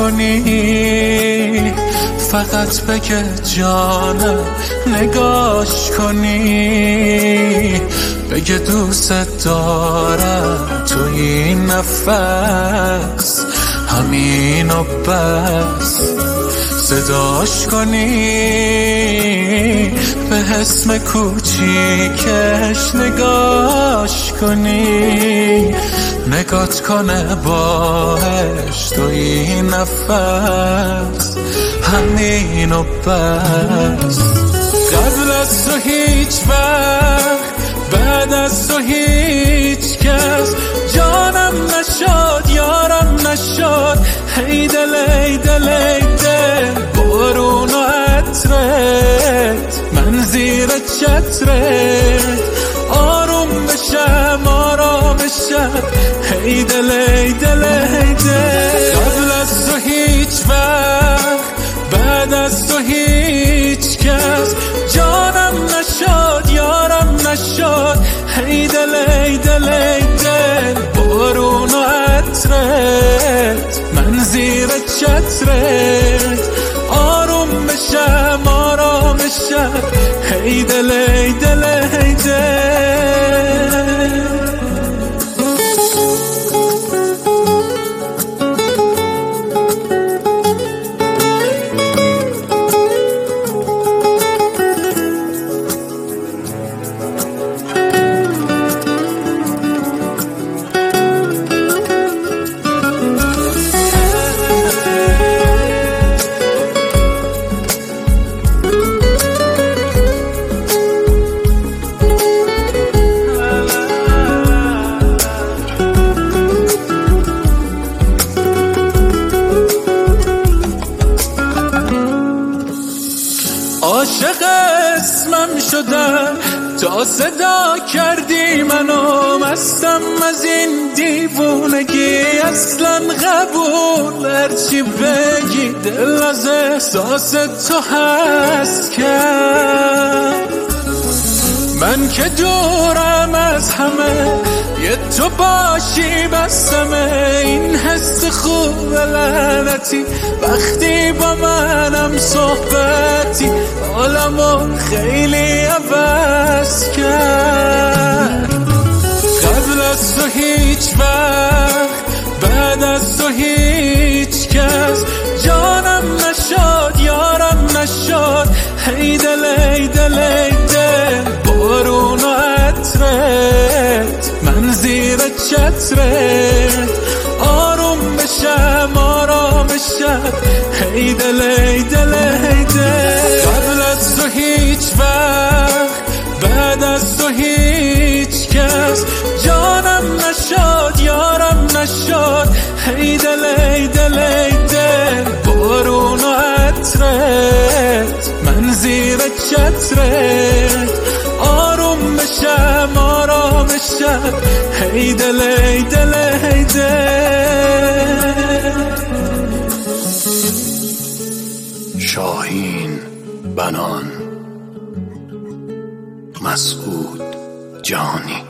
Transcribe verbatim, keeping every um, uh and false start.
کنی، فقط بگه جانم نگاش کنی، بگه دوست دارم تو این نفس، همین و بس. صداش کنی، به اسم کوچیکش نگاش کنی، نگات کنه باش تو این نفس، همین و بس. قبل از تو هیچ وقت، بعد از تو هیچ کس جانم نشد، یارم نشد. هی دل ای دل ای دل، بارون و عطرت، من زیر چترت آروم بشم آرام بشم. هی دل ای دل ای دل، قبل از تو هیچ وقت، بعد از تو هیچ کس جانم نشد، یارم نشد. هی دل ای دل ای دل، بارون و عطرت، من زیر چترت آروم بشم آرام بشم. هی دل ای دل ای دل. عاشق اسمم شدم تا صدا کردی منو، مستم از این دیوونگی اصلا قبول. هرچی بگی دل از احساس تو هست کرد، من که دورم از همه یه تو باشی بسمه. این حس خوب لعنتی وقتی با منم صحبتی، حالمو خیلی عوض کرد. قبل از تو هیچ وقت، بعد از تو هیچ کس جانم نشد، یارم نشد. هی دل ای دل ای دل، بارون و عطرت، من زیر چترت آروم بشم آرام بشم. هی دل ای دل ای دل، قبل از تو هیچ وقت، بعد از تو هیچ کس جانم نشد، یارم نشد. هی دل ای دل ای دل، بارون و عطرت، من زیر چترت آروم بشم آرام بشم. هی دل ای دل ای دل. شاهین بنان، مسعود جانی.